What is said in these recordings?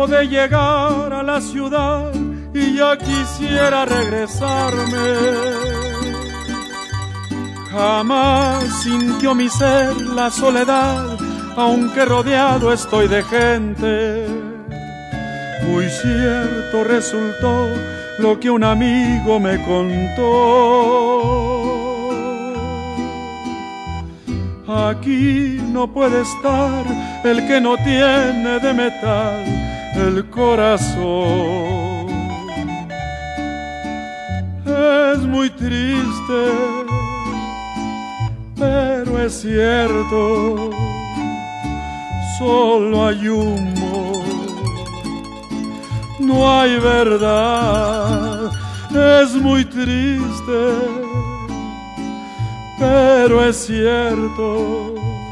de llegar a la ciudad y ya quisiera regresarme. Jamás sintió mi ser la soledad, aunque rodeado estoy de gente. Muy cierto resultó lo que un amigo me contó. Aquí no puede estar el que no tiene de metal el corazón. Es muy triste, pero es cierto, solo hay humo, no hay verdad. Es muy triste, pero es cierto,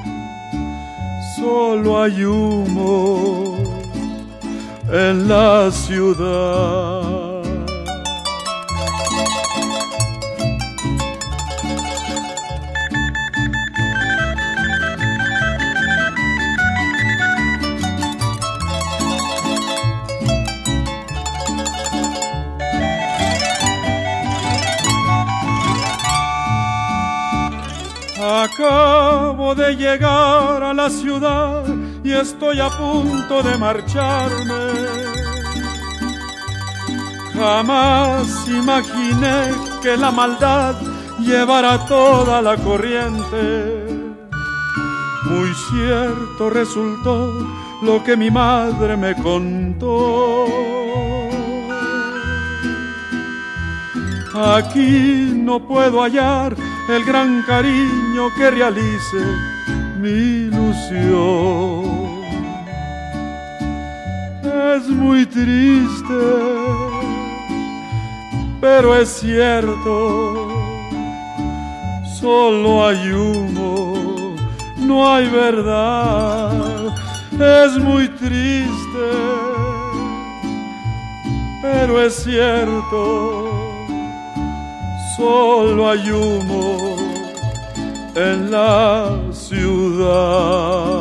solo hay humo en la ciudad. Acabo de llegar a la ciudad y estoy a punto de marcharme. Jamás imaginé que la maldad llevara toda la corriente. Muy cierto resultó lo que mi madre me contó. Aquí no puedo hallar el gran cariño que realice mi ilusión. Es muy triste, pero es cierto, solo hay humo, no hay verdad. Es muy triste, pero es cierto, solo hay humo en la ciudad.